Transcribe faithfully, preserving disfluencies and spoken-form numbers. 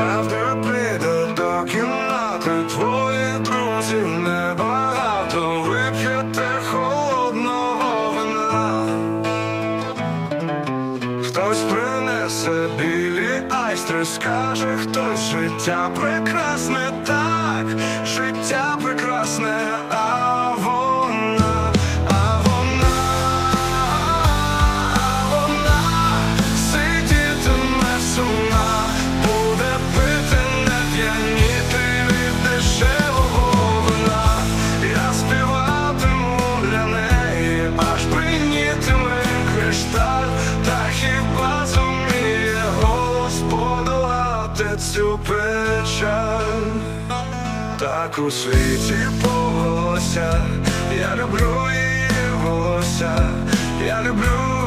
завтра прийде до кімнати твоїх друзів небагато, вип'єте холодного вина. Хтось принесе білі айстри, скаже хтось: життя прекрасне, так, життя прекрасне, а вона, а вона, а вона сидітиме сумна, буде пити, не п'яніти від дешевого вина. Я співатиму для неї, аж бринітиме кришталь, та хіба зуміє голос подолати цю печаль? Так у світі повелося, я люблю її волосся, я люблю